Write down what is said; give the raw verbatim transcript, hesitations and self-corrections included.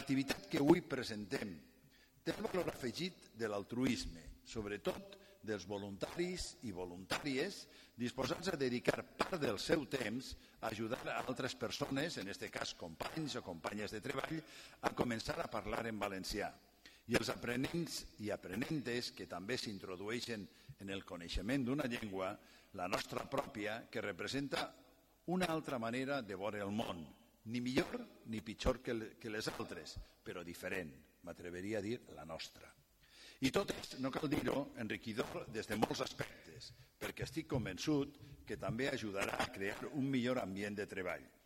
L'activitat que avui presentem té el valor afegit de l'altruisme, sobretot dels voluntaris i voluntàries disposats a dedicar part del seu temps a ajudar a altres persones, en aquest cas companys o companyes de treball, a començar a parlar en valencià. I els aprenents i aprenentes que també s'introdueixen en el coneixement d'una llengua, la nostra pròpia, que representa una altra manera de veure el món, ni millor ni pitjor que les altres, però diferent, m'atreveria a dir la nostra. I tot és, no cal dir-ho, enriquidor des de molts aspectes, perquè estic convençut que també ajudarà a crear un millor ambient de treball.